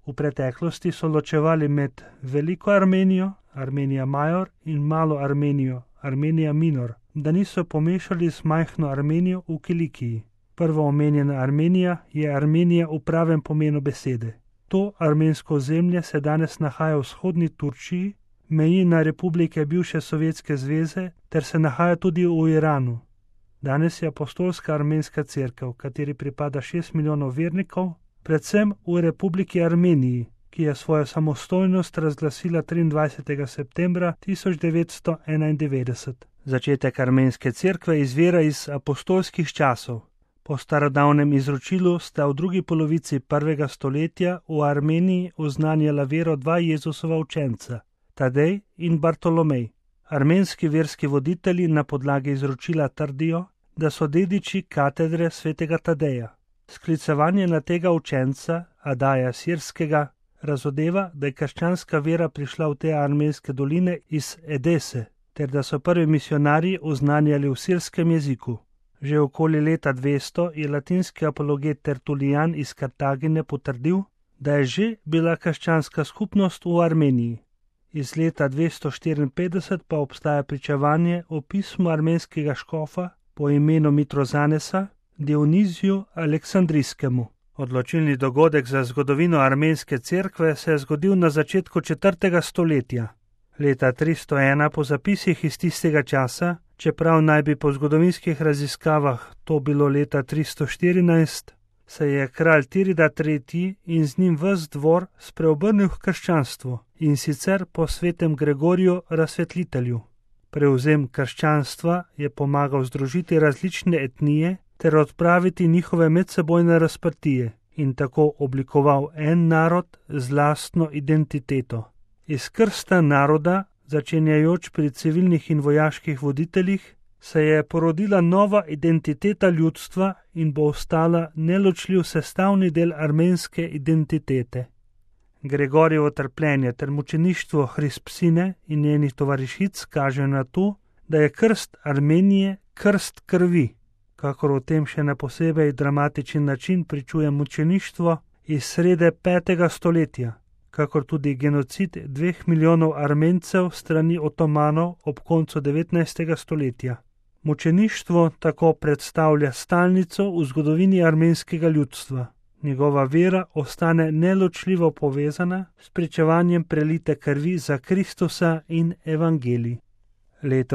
V preteklosti so ločevali med Veliko Armenijo, Armenija Major, in Malo Armenijo, Armenija Minor, da niso pomešali z majhno Armenijo v Kilikiji. Prvo omenjena Armenija je Armenija v pravem pomenu besede. To armensko ozemlje se danes nahaja v vzhodni Turčiji, meji na republike bivše Sovjetske zveze ter se nahaja tudi v Iranu. Danes je apostolska armenska cerkev, kateri pripada 6 milijonov vernikov, predvsem v Republiki Armeniji, ki je svojo samostojnost razglasila 23. septembra 1991. Začetek armenske cerkve izvira iz apostolskih časov. Po starodavnem izročilu sta v drugi polovici 1. stoletja v Armeniji oznanjala vero dva Jezusova učenca, Tadej in Bartolomej. Armenski verski voditelji na podlagi izročila trdijo, da so dediči katedre svetega Tadeja. Sklicevanje na tega učenca, Adaja Sirskega, razodeva, da je krščanska vera prišla v te armenske doline iz Edese, ter da so prvi misionarji oznanjali v sirskem jeziku. Že okoli leta 200 je latinski apologet Tertulijan iz Kartagine potrdil, da je že bila krščanska skupnost v Armeniji. Iz leta 254 pa obstaja pričevanje o pismu armenskega škofa po imenu Mitrozanesa, Dioniziju Aleksandrijskemu. Odločilni dogodek za zgodovino armenske cerkve se je zgodil na začetku 4. stoletja. Leta 301 po zapisih iz tistega časa, čeprav naj bi po zgodovinskih raziskavah to bilo leta 314, se je kralj Tirida III. In z njim ves dvor spreobrnil v krščanstvo, in sicer po svetem Gregoriju Razsvetlitelju. Prevzem krščanstva je pomagal združiti različne etnije ter odpraviti njihove medsebojne razprtije in tako oblikoval en narod z lastno identiteto. Iz krsta naroda, začenjajoč pri civilnih in vojaških voditeljih, se je porodila nova identiteta ljudstva in bo ostala neločljiv sestavni del armenske identitete. Gregorjevo trpljenje ter mučeništvo Hrispsine in njenih tovarišic kaže na to, da je krst Armenije krst krvi, kakor o tem še na posebej dramatičen način pričuje mučeništvo iz srede 5. stoletja, kakor tudi genocid 2 milijonov Armencev strani Otomanov ob koncu 19. stoletja. Mučeništvo tako predstavlja stalnico v zgodovini armenskega ljudstva. Njegova vera ostane neločljivo povezana s pričevanjem prelite krvi za Kristusa in evangelij. Leto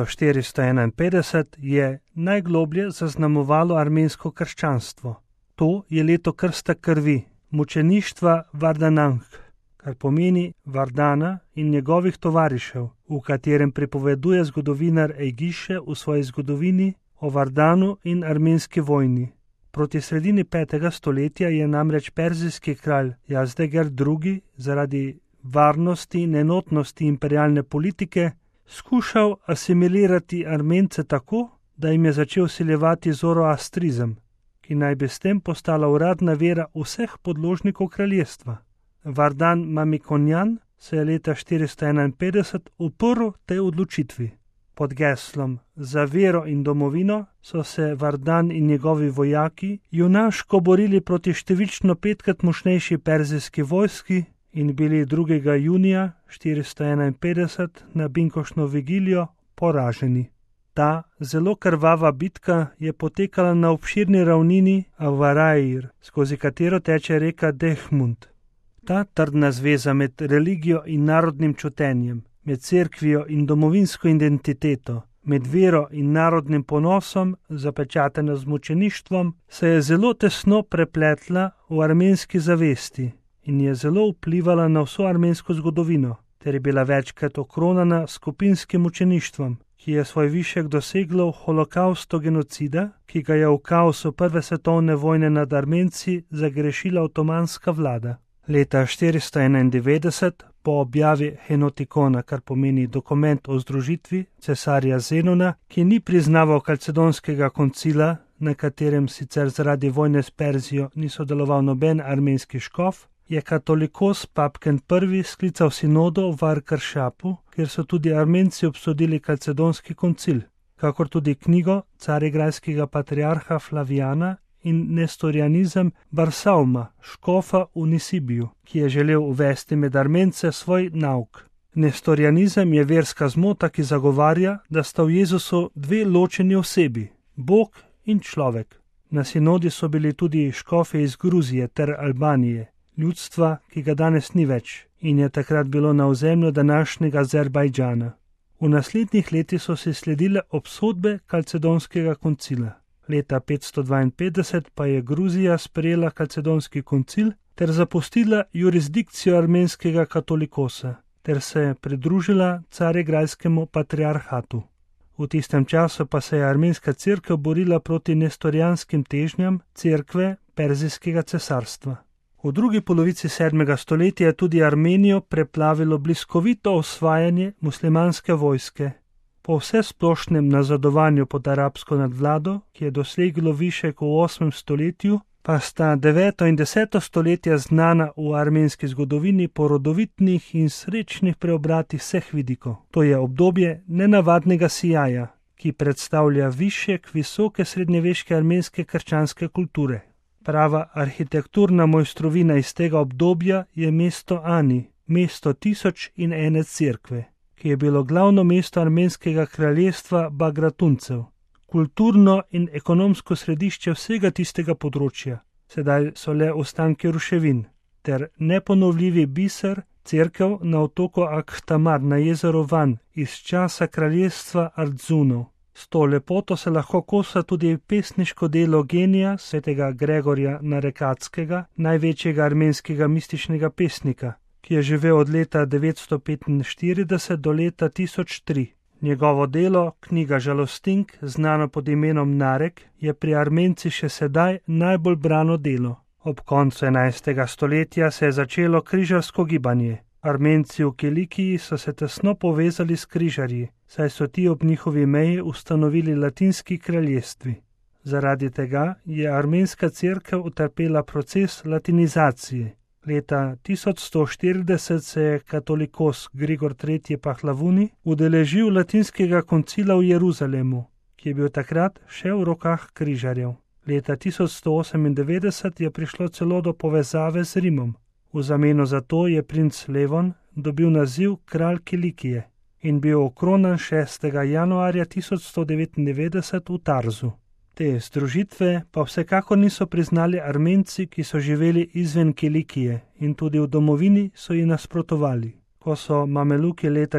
451 je najgloblje zaznamovalo armensko krščanstvo. To je leto krsta krvi, mučeništva Vardananh, kar pomeni Vardana in njegovih tovarišev, v katerem pripoveduje zgodovinar Ejgiše v svoji zgodovini o Vardanu in armenski vojni. Proti sredini 5. stoletja je namreč perzijski kralj Jazdeger II. Zaradi varnosti in enotnosti imperialne politike skušal asimilirati Armence tako, da jim je začel vsiljevati zoroastrizem, ki naj bi s tem postala uradna vera vseh podložnikov kraljestva. Vardan Mamikonjan se je leta 451 uprl tej odločitvi. Pod geslom Za vero in domovino so se Vardan in njegovi vojaki junaško borili proti številčno 5-krat močnejši perzijski vojski in bili 2. junija 451 na Binkošno vigilijo poraženi. Ta zelo krvava bitka je potekala na obširni ravnini Avarair, skozi katero teče reka Dehmund. Ta trdna zveza med religijo in narodnim čutenjem, med cerkvijo in domovinsko identiteto, med vero in narodnim ponosom, zapečatena z mučeništvom, se je zelo tesno prepletla v armenski zavesti in je zelo vplivala na vso armensko zgodovino, ter je bila večkrat okronana skupinskim mučeništvom, ki je svoj višek doseglo v holokaustu genocida, ki ga je v kaosu prve svetovne vojne nad Armenci zagrešila otomanska vlada. Leta 491, po objavi Henotikona, kar pomeni dokument o združitvi cesarja Zenona, ki ni priznaval kalcedonskega koncila, na katerem sicer zaradi vojne s Perzijo ni sodeloval noben armenski škof, je katolikos Papken I. sklical sinodo v Arkaršapu, kjer so tudi Armenci obsodili kalcedonski koncil, kakor tudi knjigo carigrajskega patriarha Flavijana in nestorianizem Barsauma, škofa v Nisibiju, ki je želel uvesti med Armence svoj nauk. Nestorianizem je verska zmota, ki zagovarja, da sta v Jezusu dve ločeni osebi, Bog in človek. Na sinodi so bili tudi škofe iz Gruzije ter Albanije, ljudstva, ki ga danes ni več in je takrat bilo na ozemlju današnjega Azerbajdžana. V naslednjih letih so se sledile obsodbe Kalcedonskega koncila. Leta 552 pa je Gruzija sprejela Kalcedonski koncil ter zapustila jurisdikcijo armenskega katolikosa ter se pridružila Carigrajskemu patriarhatu. V tistem času pa se je armenska cerkev borila proti nestorijanskim težnjam cerkve Perzijskega cesarstva. V drugi polovici 7. stoletja je tudi Armenijo preplavilo bliskovito osvajanje muslimanske vojske. Po vsesplošnem nazadovanju pod arabsko nadvlado, ki je doseglo višek v 8. stoletju, pa sta 9. in 10. stoletje znana v armenski zgodovini po rodovitnih in srečnih preobratih vseh vidikov. To je obdobje nenavadnega sijaja, ki predstavlja višek visoke srednjeveške armenske krščanske kulture. Prava arhitekturna mojstrovina iz tega obdobja je mesto Ani, mesto 1001 cerkve, ki je bilo glavno mesto armenskega kraljestva Bagratuncev, kulturno in ekonomsko središče vsega tistega področja. Sedaj so le ostanki ruševin, ter neponovljivi biser cerkev na otoku Akhtamar na jezeru Van iz časa kraljestva Ardzunov. S to lepoto se lahko kosa tudi pesniško delo genija svetega Gregorja Narekatskega, največjega armenskega mističnega pesnika, ki je živel od leta 945 do leta 1003. Njegovo delo, knjiga Žalostink, znano pod imenom Narek, je pri Armenci še sedaj najbolj brano delo. Ob koncu 11. stoletja se je začelo križarsko gibanje. Armenci v Kilikiji so se tesno povezali s križarji, saj so ti ob njihovi meji ustanovili latinski kraljestvi. Zaradi tega je armenska cerkev utrpela proces latinizacije. Leta 1140 se je katolikos Grigor III. Pahlavuni udeležil latinskega koncila v Jeruzalemu, ki je bil takrat še v rokah križarjev. Leta 1198 je prišlo celo do povezave z Rimom. V zameno za to je princ Levon dobil naziv kralj Kilikije in bil okronan 6. januarja 1199 v Tarzu. Te združitve pa vsekakor niso priznali Armenci, ki so živeli izven Kilikije in tudi v domovini so ji nasprotovali. Ko so Mameluki leta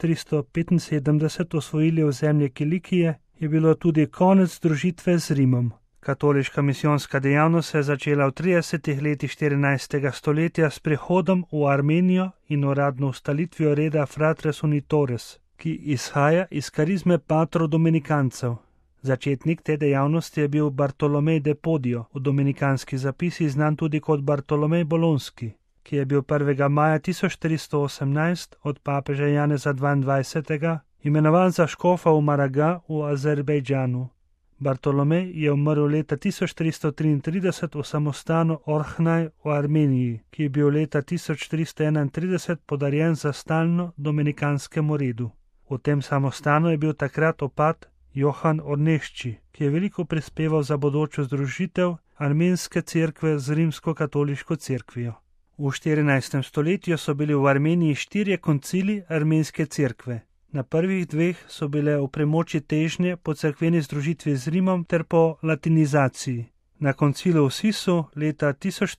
1475 osvojili ozemlje Kilikije, je bilo tudi konec združitve z Rimom. Katoliška misijonska dejavnost se je začela v 30. letih 14. stoletja s prihodom v Armenijo in uradno ustanovitvijo reda Fratres Unitores, ki izhaja iz karizme patrov dominikancev. Začetnik te dejavnosti je bil Bartolomej de Podio, v dominikanskih zapisih znan tudi kot Bartolomej Bolonski, ki je bil 1. maja 1418 od papeža Janeza 22. imenovan za škofa v Maraga v Azerbajdžanu. Bartolomej je umrl leta 1433 v samostanu Orhnaj v Armeniji, ki je bil leta 1431 podarjen za stalno dominikanskemu redu. V tem samostanu je bil takrat opat Johan Ornešči, ki je veliko prispeval za bodočo združitev armenske cerkve z rimsko-katoliško cerkvijo. V 14. stoletju so bili v Armeniji 4 koncili armenske cerkve. Na prvih 2 so bile v premoči težnje po cerkveni združitvi z Rimom ter po latinizaciji. Na koncilu v Sisu leta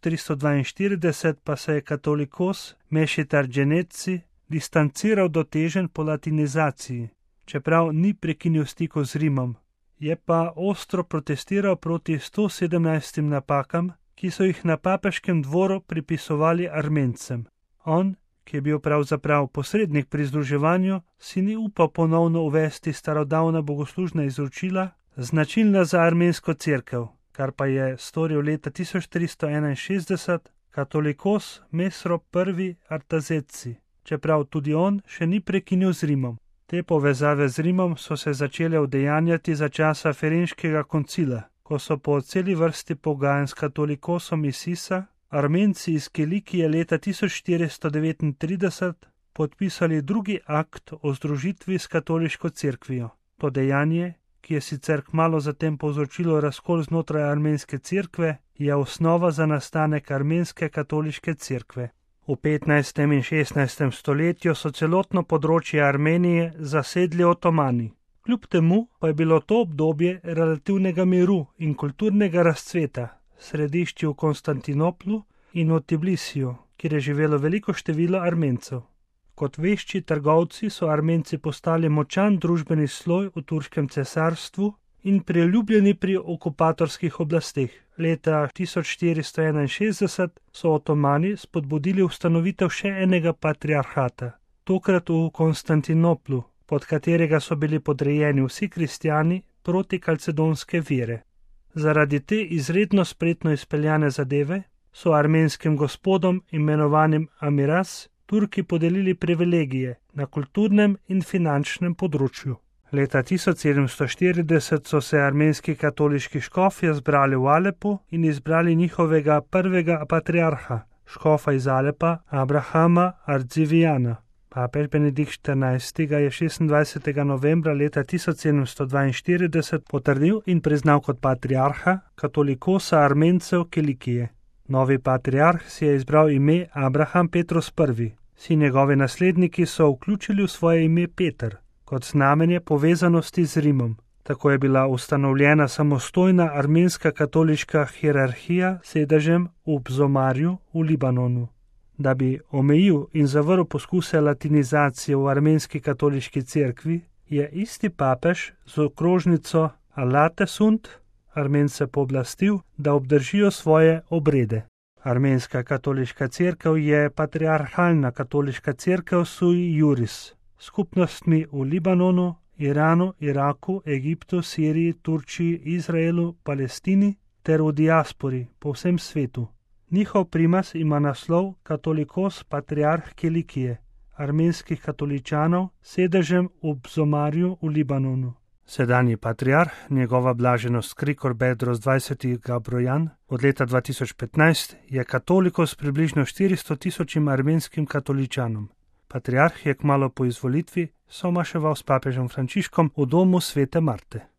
1342 pa se je katolikos Mešitar Dženeci distanciral do teženj po latinizaciji, čeprav ni prekinil stikov z Rimom. Je pa ostro protestiral proti 117 napakam, ki so jih na papeškem dvoru pripisovali Armencem. On, ki je bil pravzaprav posrednik pri združevanju, si ni upal ponovno uvesti starodavna bogoslužna izročila, značilna za armensko cerkev, kar pa je storil leta 1361 katolikos Mesro I. Artazeci, čeprav tudi on še ni prekinil z Rimom. Te povezave z Rimom so se začele udejanjati za časa Ferenškega koncila, ko so po celi vrsti pogajanj s katolikosom iz Sisa Armenci iz Kilikije leta 1439 podpisali drugi akt o združitvi s katoliško cerkvijo. To dejanje, ki je sicer kmalu zatem povzročilo razkol znotraj armenske cerkve, je osnova za nastanek armenske katoliške cerkve. V 15. in 16. stoletju so celotno področje Armenije zasedli Otomani. Kljub temu pa je bilo to obdobje relativnega miru in kulturnega razcveta, središči v Konstantinoplu in v Tbilisiju, kjer je živelo veliko število Armencev. Kot vešči trgovci so Armenci postali močan družbeni sloj v turškem cesarstvu in priljubljeni pri okupatorskih oblasteh. Leta 1461 so Otomani spodbudili ustanovitev še enega patriarhata, tokrat v Konstantinoplu, pod katerega so bili podrejeni vsi kristjani proti kalcedonske vere. Zaradi te izredno spretno izpeljane zadeve so armenskim gospodom, imenovanim amiras, Turki podelili privilegije na kulturnem in finančnem področju. Leta 1740 so se armenski katoliški škofje zbrali v Alepu in izbrali njihovega prvega patriarha, škofa iz Alepa, Abrahama Ardzivijana. Papež Benedikt XIV. Je 26. novembra leta 1742 potrdil in priznal kot patriarha katolikosa Armencev Kilikije. Novi patriarh si je izbral ime Abraham Petrus I. Vsi njegovi nasledniki so vključili v svoje ime Peter, kot znamenje povezanosti z Rimom. Tako je bila ustanovljena samostojna armenska katoliška hierarhija s sedežem v Bzomarju v Libanonu. Da bi omejil in zavrl poskuse latinizacije v armenski katoliški cerkvi, je isti papež z okrožnico Alatesund Armence pooblastil, da obdržijo svoje obrede. Armenska katoliška cerkev je patriarhalna katoliška cerkev sui juris, skupnostmi v Libanonu, Iranu, Iraku, Egiptu, Siriji, Turčiji, Izraelu, Palestini ter v diaspori po vsem svetu. Njihov primas ima naslov katolikos patriarh Kilikije, armenskih katoličanov, sedežem v Bzomarju v Libanonu. Sedanji patriarh, njegova blaženost Krikor Bedros 20. Gabrojan, od leta 2015 je katolikos s približno 400 000 armenskim katoličanom. Patriarh je kmalu po izvolitvi somaševal s papežem Frančiškom v domu Svete Marte.